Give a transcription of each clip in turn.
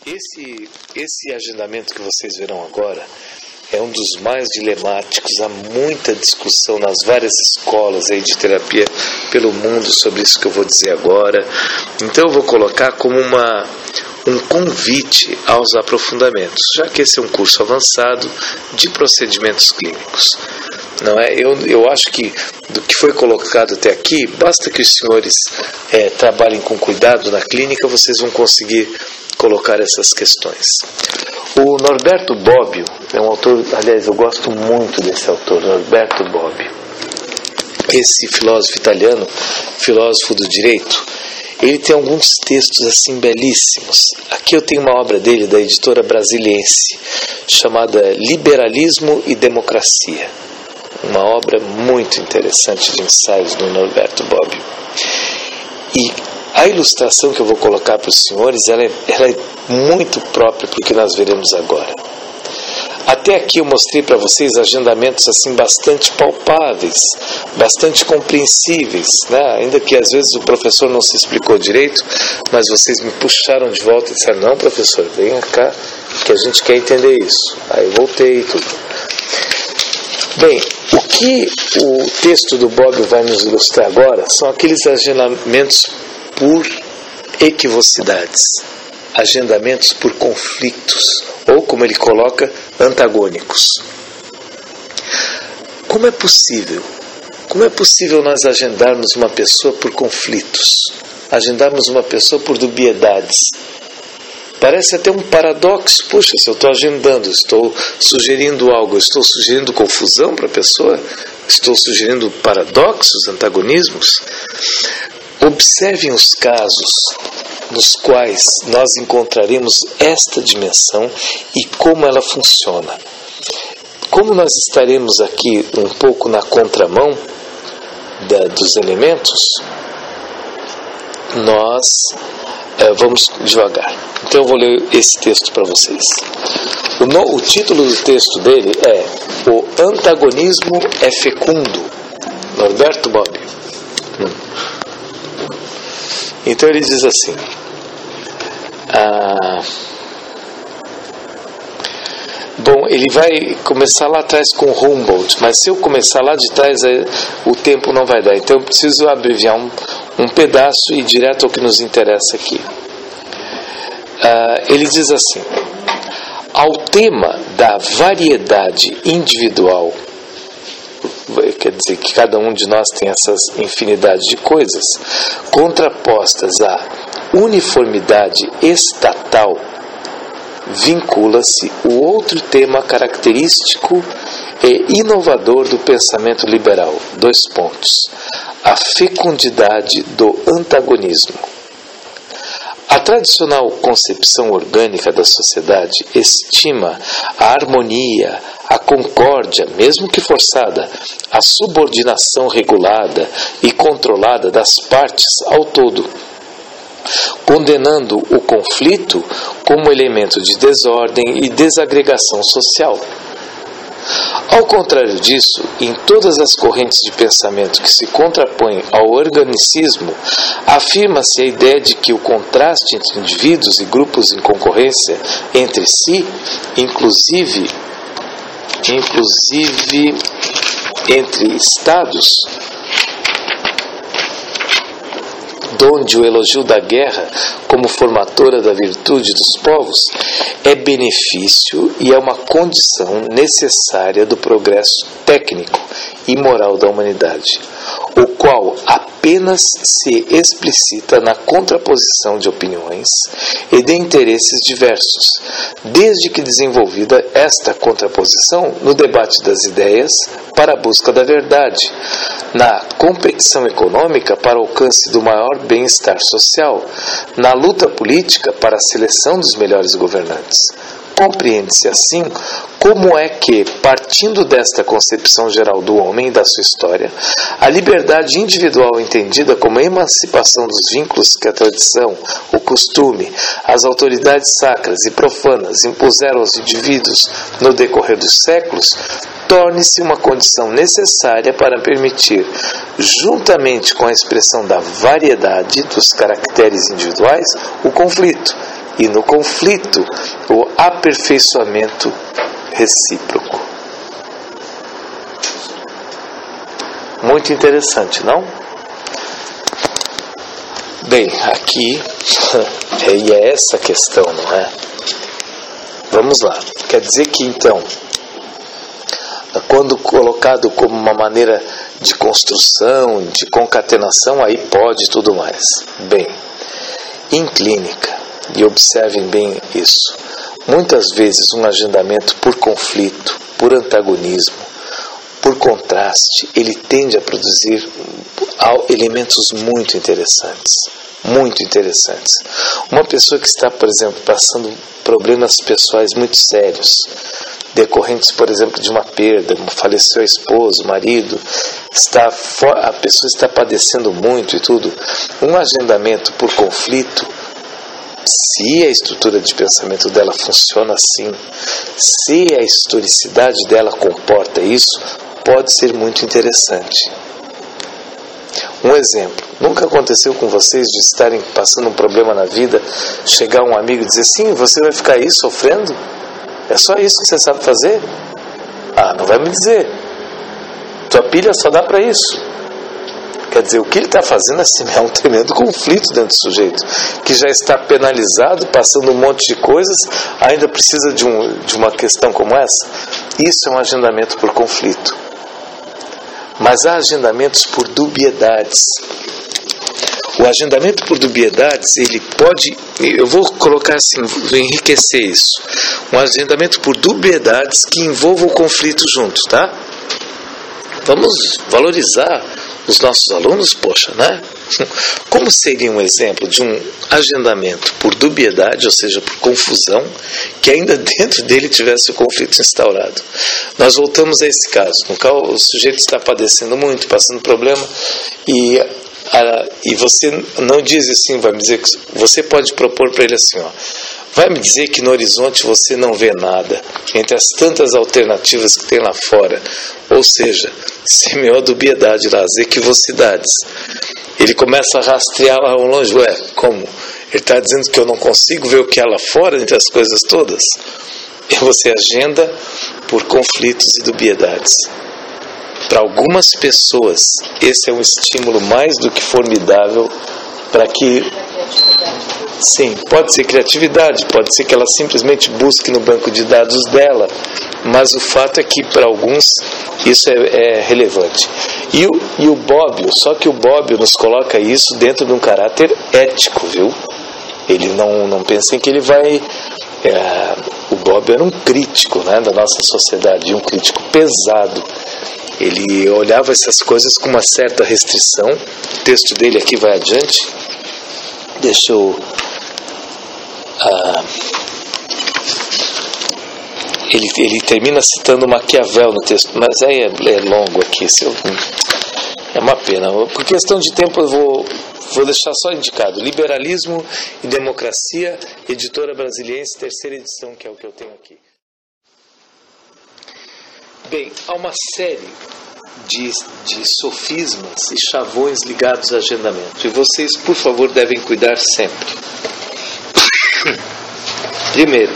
Esse agendamento que vocês verão agora é um dos mais dilemáticos. Há muita discussão nas várias escolas aí de terapia pelo mundo sobre isso que eu vou dizer agora. Então eu vou colocar como um convite aos aprofundamentos, já que esse é um curso avançado de procedimentos clínicos. Não é? Eu acho que do que foi colocado até aqui, basta que os senhores trabalhem com cuidado na clínica, vocês vão conseguir colocar essas questões. O Norberto Bobbio é um autor, aliás, eu gosto muito desse autor, Norberto Bobbio. Esse filósofo italiano, filósofo do direito, ele tem alguns textos assim belíssimos. Aqui eu tenho uma obra dele, da editora Brasiliense, chamada Liberalismo e Democracia. Uma obra muito interessante de ensaios do Norberto Bobbio. E a ilustração que eu vou colocar para os senhores, ela é muito própria para o que nós veremos agora. Até aqui eu mostrei para vocês agendamentos assim bastante palpáveis, bastante compreensíveis, né? Ainda que às vezes o professor não se explicou direito, mas vocês me puxaram de volta e disseram: não, professor, venha cá, que a gente quer entender isso. Aí eu voltei e tudo. Bem, o que o texto do Bobbio vai nos ilustrar agora são aqueles agendamentos por equivocidades, agendamentos por conflitos, ou como ele coloca, antagônicos. Como é possível? Como é possível nós agendarmos uma pessoa por conflitos, agendarmos uma pessoa por dubiedades? Parece até um paradoxo. Puxa, se eu estou agendando, estou sugerindo algo, estou sugerindo confusão para a pessoa? Estou sugerindo paradoxos, antagonismos? Observem os casos nos quais nós encontraremos esta dimensão e como ela funciona. Como nós estaremos aqui um pouco na contramão dos elementos, nós vamos devagar. Então eu vou ler esse texto para vocês. O título do texto dele é O Antagonismo é Fecundo, Norberto Bobbio. Então ele diz assim: bom, ele vai começar lá atrás com Humboldt, mas se eu começar lá de trás, o tempo não vai dar. Então eu preciso abreviar um pedaço e ir direto ao que nos interessa aqui. Ele diz assim: ao tema da variedade individual, quer dizer que cada um de nós tem essas infinidade de coisas, contrapostas à uniformidade estatal, vincula-se o outro tema característico e inovador do pensamento liberal. : a fecundidade do antagonismo. A tradicional concepção orgânica da sociedade estima a harmonia, a concórdia, mesmo que forçada, a subordinação regulada e controlada das partes ao todo, condenando o conflito como elemento de desordem e desagregação social. Ao contrário disso, em todas as correntes de pensamento que se contrapõem ao organicismo, afirma-se a ideia de que o contraste entre indivíduos e grupos em concorrência entre si, inclusive entre estados, donde o elogio da guerra como formatora da virtude dos povos é benefício e é uma condição necessária do progresso técnico e moral da humanidade, o qual apenas se explicita na contraposição de opiniões e de interesses diversos, desde que desenvolvida esta contraposição no debate das ideias para a busca da verdade, na competição econômica para o alcance do maior bem-estar social, na luta política para a seleção dos melhores governantes. Compreende-se assim como é que, partindo desta concepção geral do homem e da sua história, a liberdade individual entendida como emancipação dos vínculos que a tradição, o costume, as autoridades sacras e profanas impuseram aos indivíduos no decorrer dos séculos, torne-se uma condição necessária para permitir, juntamente com a expressão da variedade dos caracteres individuais, o conflito, e no conflito, o aperfeiçoamento recíproco. Muito interessante, não? Bem, aqui e é essa a questão, não é? Vamos lá. Quer dizer que então, quando colocado como uma maneira de construção, de concatenação, aí pode tudo mais. Bem, em clínica, e observem bem isso, muitas vezes um agendamento por conflito, por antagonismo, por contraste, ele tende a produzir elementos muito interessantes. Muito interessantes. Uma pessoa que está, por exemplo, passando problemas pessoais muito sérios, decorrentes, por exemplo, de uma perda, faleceu a esposa, o marido, a pessoa está padecendo muito e tudo, um agendamento por conflito, se a estrutura de pensamento dela funciona assim, se a historicidade dela comporta isso, pode ser muito interessante. Um exemplo, nunca aconteceu com vocês de estarem passando um problema na vida, chegar um amigo e dizer, sim, você vai ficar aí sofrendo? É só isso que você sabe fazer? Ah, não vai me dizer. Tua pilha só dá para isso. Quer dizer, o que ele está fazendo assim é um tremendo conflito dentro do sujeito, que já está penalizado, passando um monte de coisas, ainda precisa de uma questão como essa. Isso é um agendamento por conflito. Mas há agendamentos por dubiedades. O agendamento por dubiedades, ele pode, eu vou colocar assim, vou enriquecer isso. Um agendamento por dubiedades que envolva o conflito junto, tá? Vamos valorizar os nossos alunos, poxa, né? Como seria um exemplo de um agendamento por dubiedade, ou seja, por confusão, que ainda dentro dele tivesse o conflito instaurado? Nós voltamos a esse caso, no qual o sujeito está padecendo muito, passando problema, e você não diz assim, vai me dizer que você pode propor para ele assim, ó, vai me dizer que no horizonte você não vê nada, entre as tantas alternativas que tem lá fora, ou seja, semeou a dubiedade lá, as equivocidades. Ele começa a rastrear lá ao longe, como? Ele está dizendo que eu não consigo ver o que há lá fora entre as coisas todas? E você agenda por conflitos e dubiedades. Para algumas pessoas, esse é um estímulo mais do que formidável para que... Sim, pode ser criatividade, pode ser que ela simplesmente busque no banco de dados dela, mas o fato é que para alguns isso é relevante. E o Bobbio, só que o Bobbio nos coloca isso dentro de um caráter ético, viu? Ele não pensem que ele vai... o Bobbio era um crítico, né, da nossa sociedade, um crítico pesado. Ele olhava essas coisas com uma certa restrição. O texto dele aqui vai adiante. Deixa eu... Ele termina citando Maquiavel no texto, mas aí é longo aqui. É uma pena. Por questão de tempo eu vou deixar só indicado. Liberalismo e Democracia, Editora Brasiliense, 3ª edição, que é o que eu tenho aqui. Bem, há uma série de sofismas e chavões ligados a agendamento. E vocês, por favor, devem cuidar sempre. Primeiro,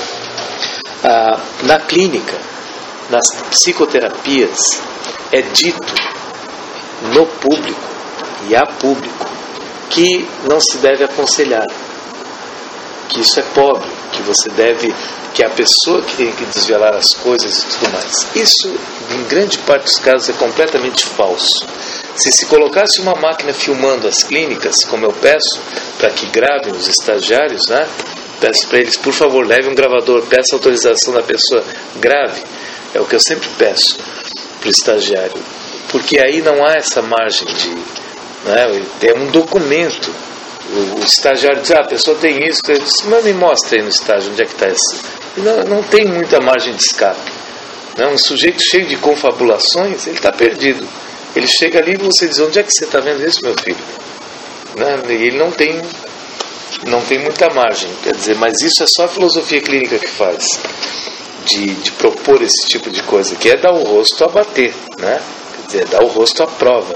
na clínica, nas psicoterapias, é dito no público e a público que não se deve aconselhar, que isso é pobre, que é a pessoa que tem que desvelar as coisas e tudo mais. Isso, em grande parte dos casos, é completamente falso. Se colocasse uma máquina filmando as clínicas, como eu peço, para que gravem os estagiários, né? Peço para eles, por favor, leve um gravador, peça autorização da pessoa, grave. É o que eu sempre peço para o estagiário. Porque aí não há essa margem de... Né? É um documento. O estagiário diz, a pessoa tem isso, mas me mostra aí no estágio onde é que está isso. Não tem muita margem de escape. Um sujeito cheio de confabulações, ele está perdido. Ele chega ali e você diz, onde é que você está vendo isso, meu filho? E ele não tem muita margem. Quer dizer, mas isso é só a filosofia clínica que faz. De propor esse tipo de coisa, que é dar o rosto a bater, né? Quer dizer, dar o rosto à prova.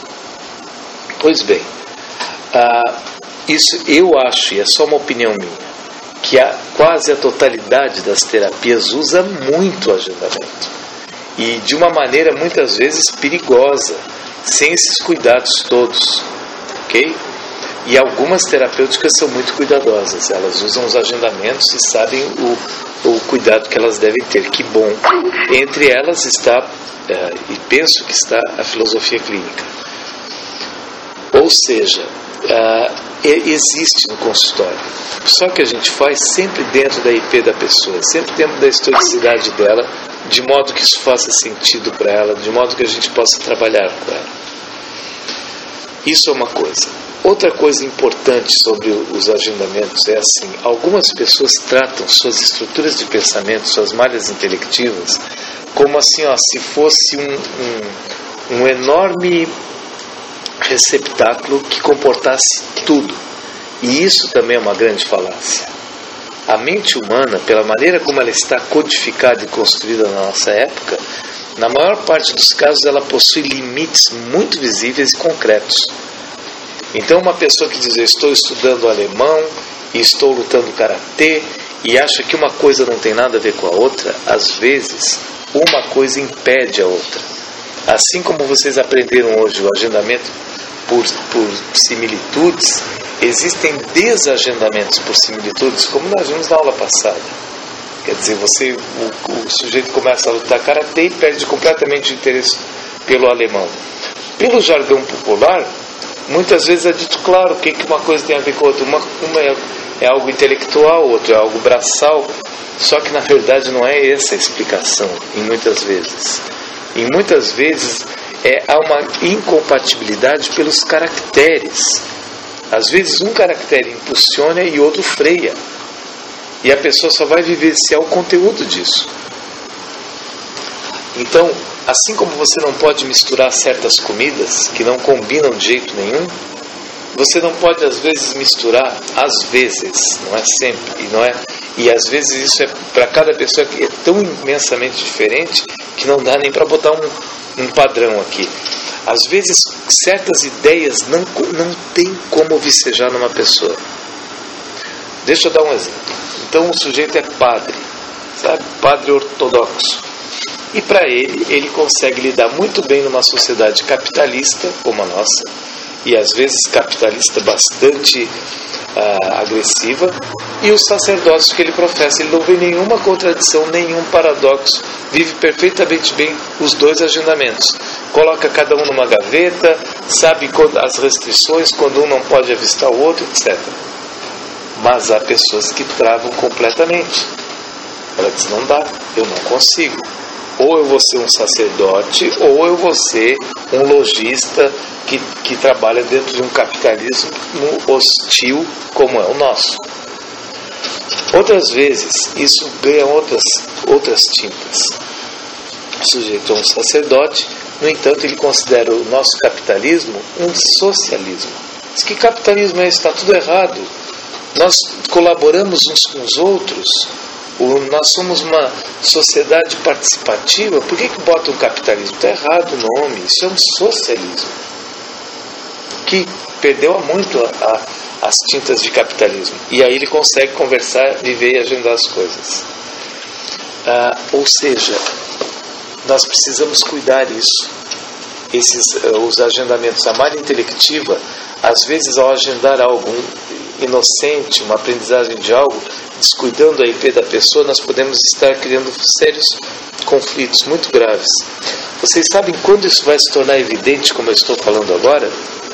Pois bem, isso eu acho, e é só uma opinião minha, que quase a totalidade das terapias usa muito o agendamento. E de uma maneira muitas vezes perigosa, sem esses cuidados todos, ok? E algumas terapêuticas são muito cuidadosas, elas usam os agendamentos e sabem o cuidado que elas devem ter. Que bom! Entre elas está, e penso que está, a filosofia clínica. Ou seja, existe no consultório, só que a gente faz sempre dentro da IP da pessoa, sempre dentro da historicidade dela, de modo que isso faça sentido para ela, de modo que a gente possa trabalhar com ela. Isso é uma coisa. Outra coisa importante sobre os agendamentos é assim: algumas pessoas tratam suas estruturas de pensamento, suas malhas intelectivas, como assim, se fosse um enorme receptáculo que comportasse tudo. E isso também é uma grande falácia. A mente humana, pela maneira como ela está codificada e construída na nossa época, na maior parte dos casos ela possui limites muito visíveis e concretos. Então uma pessoa que diz: eu estou estudando alemão e estou lutando karatê, e acha que uma coisa não tem nada a ver com a outra, às vezes uma coisa impede a outra. Assim como vocês aprenderam hoje o agendamento por similitudes, existem desagendamentos por similitudes, como nós vimos na aula passada. Quer dizer, o sujeito começa a lutar karatê e perde completamente o interesse pelo alemão. Pelo jargão popular, muitas vezes é dito claro o que uma coisa tem a ver com a outra. Uma é algo intelectual, outra é algo braçal, só que na verdade não é essa a explicação, em muitas vezes. Em muitas vezes há uma incompatibilidade pelos caracteres. Às vezes um caractere impulsiona e outro freia. E a pessoa só vai vivenciar o conteúdo disso. Então, assim como você não pode misturar certas comidas que não combinam de jeito nenhum, você não pode às vezes misturar, às vezes, não é sempre, e às vezes isso é para cada pessoa que é tão imensamente diferente que não dá nem para botar um padrão aqui. Às vezes certas ideias não tem como vicejar numa pessoa. Deixa eu dar um exemplo. Então o sujeito é padre, sabe? Padre ortodoxo. E para ele consegue lidar muito bem numa sociedade capitalista como a nossa, e às vezes capitalista bastante agressiva, e o sacerdócio que ele professa, ele não vê nenhuma contradição, nenhum paradoxo, vive perfeitamente bem os dois agendamentos, coloca cada um numa gaveta, sabe as restrições, quando um não pode avistar o outro, etc. Mas há pessoas que travam completamente. Ela diz: não dá, eu não consigo. Ou eu vou ser um sacerdote, ou eu vou ser um lojista que trabalha dentro de um capitalismo hostil como é o nosso. Outras vezes, isso ganha outras tintas. O sujeito é um sacerdote, no entanto, ele considera o nosso capitalismo um socialismo. Diz que capitalismo é esse? Está tudo errado. Nós colaboramos uns com os outros. Nós somos uma sociedade participativa. Por que bota o capitalismo? Está errado o nome. Isso é um socialismo que perdeu há muito as tintas de capitalismo. E aí ele consegue conversar, viver e agendar as coisas. Ou seja, nós precisamos cuidar disso. Os agendamentos, a malha intelectiva, às vezes ao agendar algo inocente, uma aprendizagem de algo, descuidando a IP da pessoa, nós podemos estar criando sérios conflitos muito graves. Vocês sabem quando isso vai se tornar evidente, como eu estou falando agora?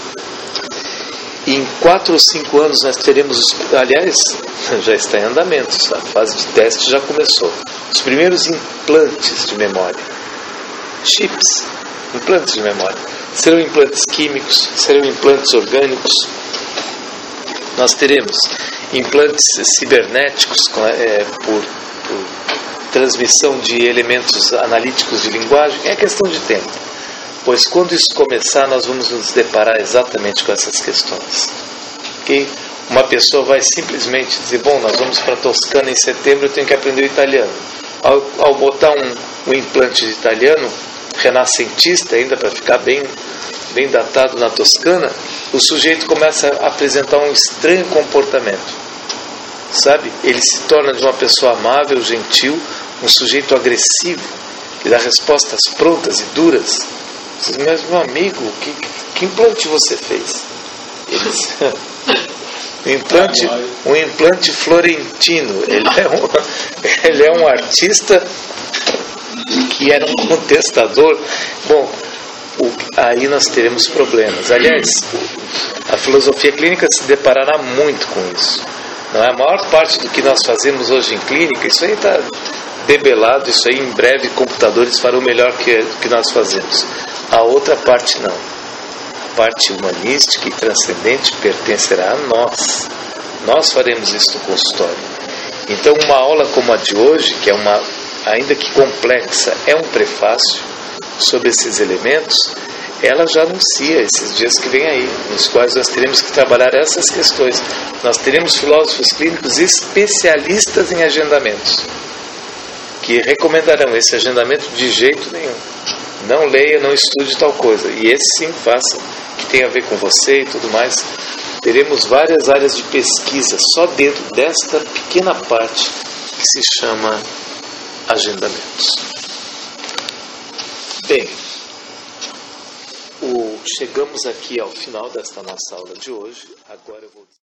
Em 4 ou 5 anos nós teremos, aliás, já está em andamento, a fase de teste já começou, os primeiros implantes de memória, chips, implantes de memória. Serão implantes químicos, serão implantes orgânicos. Nós teremos implantes cibernéticos por transmissão de elementos analíticos de linguagem. É questão de tempo, pois quando isso começar nós vamos nos deparar exatamente com essas questões. Okay? Uma pessoa vai simplesmente dizer: bom, nós vamos para a Toscana em setembro, eu tenho que aprender o italiano. Ao botar um implante de italiano renascentista, ainda para ficar bem datado na Toscana, o sujeito começa a apresentar um estranho comportamento. sabe? Ele se torna de uma pessoa amável, gentil, um sujeito agressivo, que dá respostas prontas e duras. Mas, meu amigo, que implante você fez? Um implante florentino. Ele é um artista que era um contestador. Bom, aí nós teremos problemas. Aliás, a filosofia clínica se deparará muito com isso. Não é? A maior parte do que nós fazemos hoje em clínica, isso aí está debelado, isso aí em breve computadores farão melhor que nós fazemos. A outra parte não. A parte humanística e transcendente pertencerá a nós. Nós faremos isso no consultório. Então uma aula como a de hoje, que é ainda que complexa, é um prefácio sobre esses elementos, ela já anuncia esses dias que vem aí, nos quais nós teremos que trabalhar essas questões. Nós teremos filósofos clínicos especialistas em agendamentos, que recomendarão esse agendamento de jeito nenhum. Não leia, não estude tal coisa. E esse sim faça, que tem a ver com você e tudo mais. Teremos várias áreas de pesquisa só dentro desta pequena parte que se chama agendamentos. Bem, chegamos aqui ao final desta nossa aula de hoje. Agora eu vou